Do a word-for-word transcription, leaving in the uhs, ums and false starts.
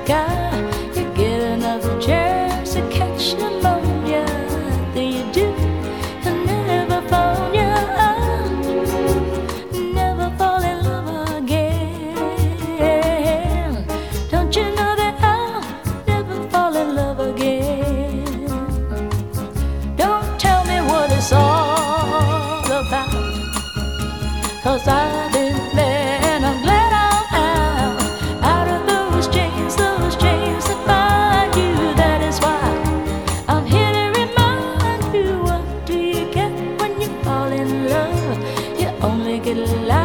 sky. You get another chance to catch pneumonia. Then you do, and never fall, yeah, never fall in love again. Don't you know that I'll never fall in love again? Don't tell me what it's all about, 'cause I've been there and I'm glad I'm out, out of those chains, those chains that bind you. That is why I'm here to remind you, what do you get when you fall in love? You only get a life.